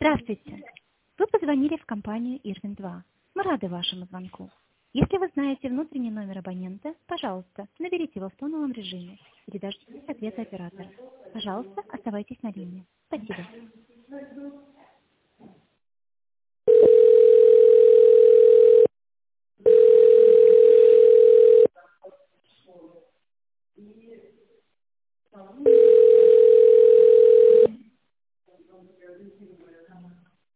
Здравствуйте. Вы позвонили в компанию Ирвин-2. Мы рады вашему звонку. Если вы знаете внутренний номер абонента, пожалуйста, наберите его в тоновом режиме или дождитесь ответа оператора. Пожалуйста, оставайтесь на линии. Спасибо.